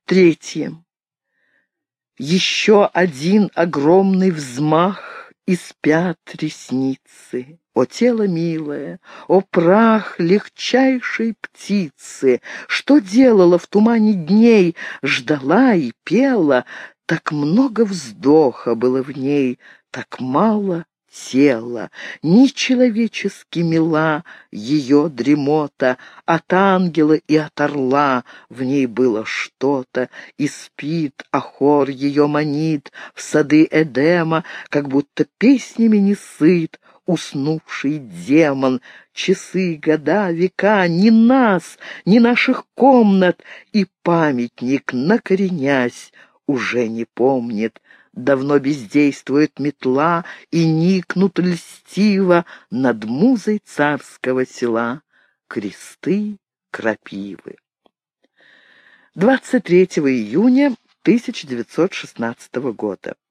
Третье. Еще один огромный взмах, и спят ресницы. О, тело милое, о, прах легчайшей птицы, что делала в тумане дней, ждала и пела, так много вздоха было в ней, так мало тела, нечеловечески мила ее дремота, от ангела и от орла в ней было что-то, и спит, а хор ее манит в сады Эдема, как будто песнями не сыт уснувший демон. Часы, года, века, ни нас, ни наших комнат, и памятник, накоренясь, уже не помнит. Давно бездействует метла, и никнут льстиво над музой царского села кресты крапивы. 23 июня 1916 года.